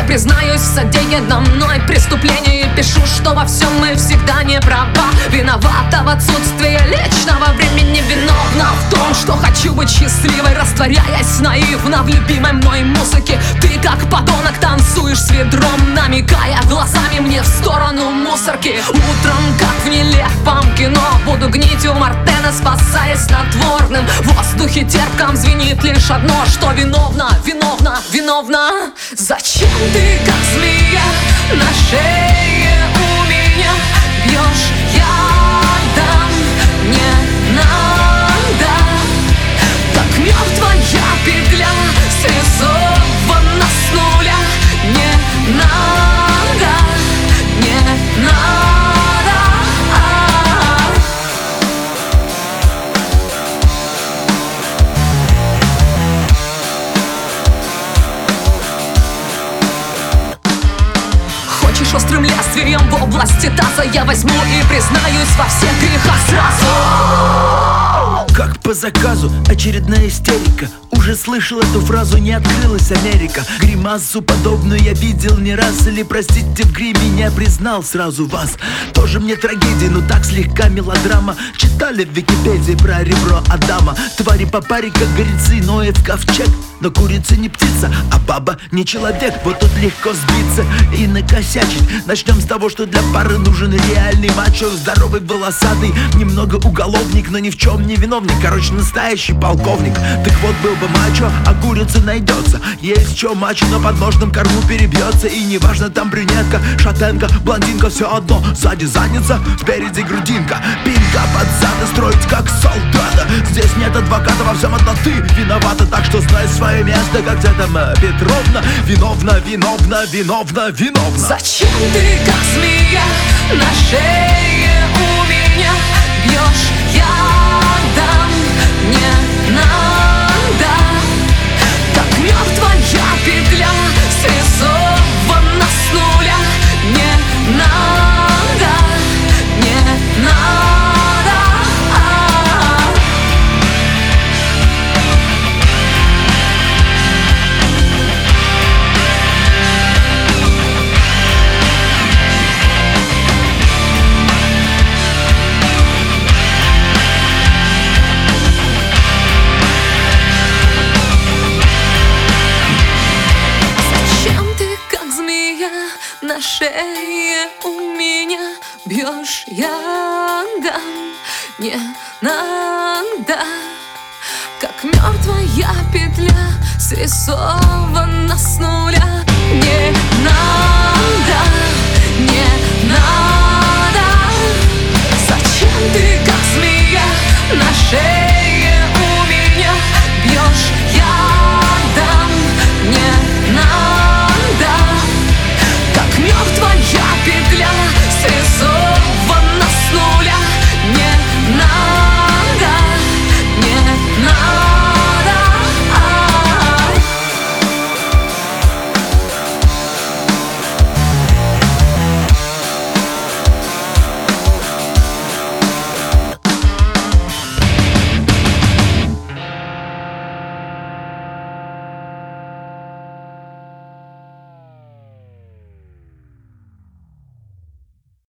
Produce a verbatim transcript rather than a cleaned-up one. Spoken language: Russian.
признаюсь в содеянном мной преступлении. Пишу, что во всем мы всегда не права. Виновата в отсутствии личного времени. Виновна в том, что хочу быть счастливой, растворяясь наивно в любимой мной музыке. Ты как подонок танцуешь с ведром, намекая глазами мне в сторону мусорки. Утром, как в нелепом кино, буду гнить у Мартена, спасаясь снотворным. В воздухе терпком звенит лишь одно, что виновна, виновна, виновна. Зачем ты, как змея, на шее у меня бьешь ядом? Не надо, как мертвая петля срисована с нуля. Не надо, не надо. Хочешь острым лезвием в области таза, я возьму и признаюсь во всех грехах сразу. Как по заказу, очередная истерика. Уже слышал эту фразу, не открылась Америка. Гримасу подобную я видел не раз. Или, простите, в гриме не признал сразу вас. Тоже мне трагедия, но так слегка мелодрама. Читали в Википедии про ребро Адама. Твари по паре, как горецы, ноет ковчег. Но курица не птица, а баба не человек. Вот тут легко сбиться и накосячить. Начнем с того, что для пары нужен реальный мачо. Здоровый, волосатый, немного уголовник, но ни в чем не виновник. Короче, настоящий полковник. Так вот, был бы мачо, а курица найдется. Есть что мачо, но под ножным корму перебьется. И неважно, там брюнетка, шатенка, блондинка, все одно. Сзади задница, спереди грудинка. Пинка под зады строить как солдата. Здесь нет адвоката, во всем одна ты виновата. Так что знай свое место, как где там Петровна. Виновна, виновна, виновна, виновна. Зачем ты, как змея, на шее у меня бьешь ядом? Не надо, как мертвая петля срисована с нуля. Не надо, не надо. На шее у меня бьешь ядом. Не надо, как мертвая петля срисована с нуля. Не надо.